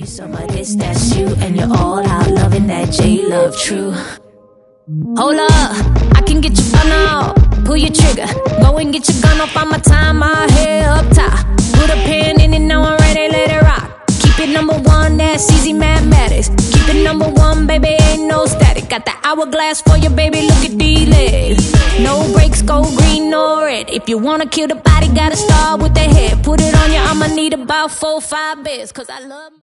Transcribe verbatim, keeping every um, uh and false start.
some of this, that's you, and you're all out loving that J-Love true. Hold up, I can get your gun off, pull your trigger, go and get your gun off. I'ma tie my hair up top, put a pin in it, now I'm ready, let it rock. Keep it number one, that's easy mathematics. Keep it number one, baby, ain't no static. Got the hourglass for you, baby, look at these legs. No brakes, go green or red. If you wanna kill the body, gotta start with the head. Put it on you, I'ma need about four, five beds, cause I love